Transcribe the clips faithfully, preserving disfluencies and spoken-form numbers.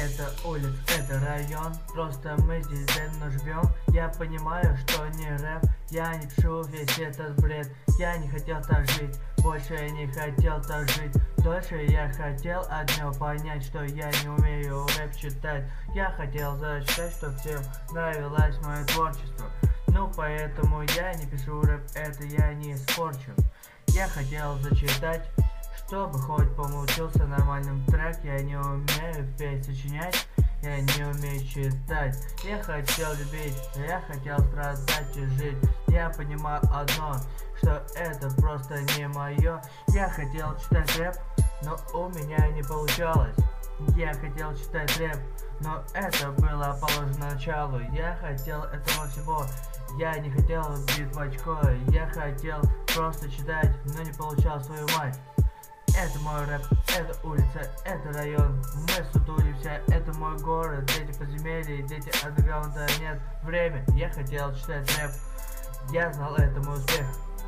Это улица, это район, просто мы здесь давно живем. Я понимаю, что не рэп, я не пишу весь этот бред. Я не хотел так жить, больше я не хотел так жить. Дольше я хотел одно понять, что я не умею рэп читать. Я хотел зачитать, что всем нравилось мое творчество. Ну поэтому я не пишу рэп, это я не испорчу. Я хотел зачитать, чтобы хоть получился нормальным трек. Я не умею петь, сочинять, я не умею читать. Я хотел любить, я хотел страдать и жить. Я понимаю одно, что это просто не мое. Я хотел читать рэп, но у меня не получалось. Я хотел читать рэп, но это было положено началу. Я хотел этого всего, я не хотел бить в очко. Я хотел просто читать, но не получал свою мать. Это мой рэп, это улица, это район. Мы сутулимся, это мой город. Дети подземелья, дети андеграунда, нет время. Я хотел читать рэп, я знал, это мой успех.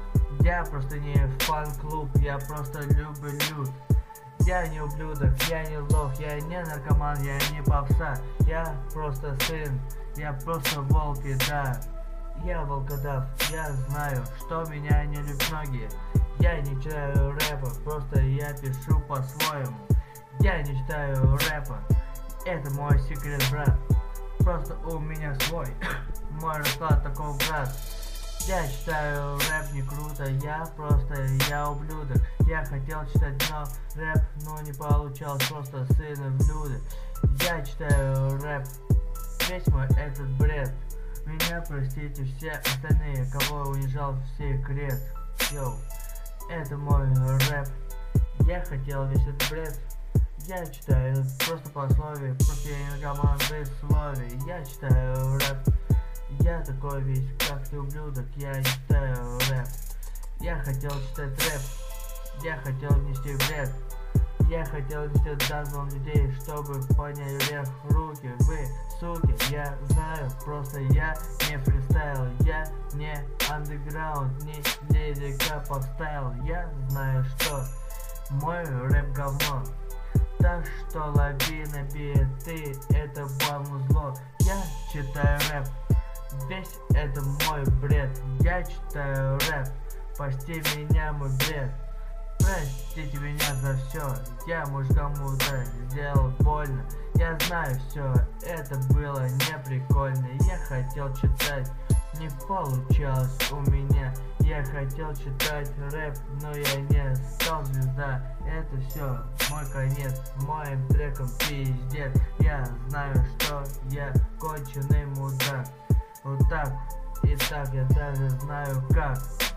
Я просто не фан-клуб, я просто люблю. Я не ублюдок, я не лох, я не наркоман, я не попса. Я просто сын, я просто волк, и да. Я волкодав, я знаю, что меня не любят многие. Я не читаю рэпа, просто я пишу по-своему. Я не читаю рэпа, это мой секрет, брат. Просто у меня свой, мой расклад такой, брат. Я читаю рэп не круто, я просто, я ублюдок. Я хотел читать, но рэп, но не получалось, просто сын ублюдок. Я читаю рэп, весь мой этот бред. Меня простите все остальные, кого я унижал в секрет. Йоу, это мой рэп. Я хотел весь этот бред. Я читаю просто пословие, просто я не команды слове. Я читаю рэп. Я такой весь, как ты, ублюдок, я читаю рэп. Я хотел читать рэп, я хотел нести бред. Я хотел нести данным людей, чтобы подняли вверх руки. Вы, суки, я знаю, просто я не фристайл. Я не андеграунд, не лирика поставил. Я знаю, что мой рэп говно. Так что лови на биты, это вам зло. Я читаю рэп, весь это мой бред. Я читаю рэп, прости меня, мой бред. Простите меня за все, я может кому-то сделал больно. Я знаю, все это было не прикольно. Я хотел читать, не получалось у меня. Я хотел читать рэп, но я не стал звезда. Это все мой конец, моим треком пиздец. Я знаю, что я конченый мудак. Вот так, и так я даже знаю как.